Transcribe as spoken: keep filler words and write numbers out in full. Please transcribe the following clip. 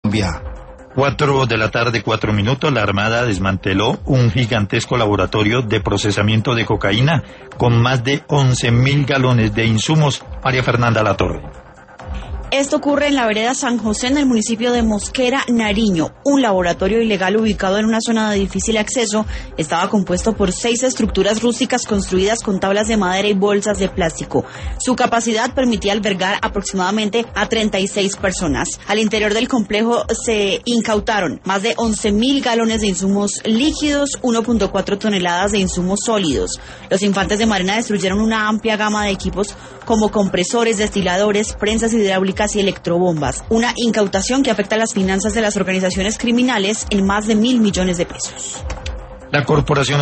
Cuatro de la tarde, cuatro minutos, la Armada desmanteló un gigantesco laboratorio de procesamiento de cocaína con más de once mil galones de insumos. María Fernanda Latorre. Esto ocurre en la vereda San José, en el municipio de Mosquera, Nariño. Un laboratorio ilegal ubicado en una zona de difícil acceso estaba compuesto por seis estructuras rústicas construidas con tablas de madera y bolsas de plástico. Su capacidad permitía albergar aproximadamente a treinta y seis personas. Al interior del complejo se incautaron más de once mil galones de insumos líquidos, uno punto cuatro toneladas de insumos sólidos. Los infantes de Marina destruyeron una amplia gama de equipos como compresores, destiladores, prensas hidráulicas y electrobombas. Una incautación que afecta a las finanzas de las organizaciones criminales en más de mil millones de pesos. La corporación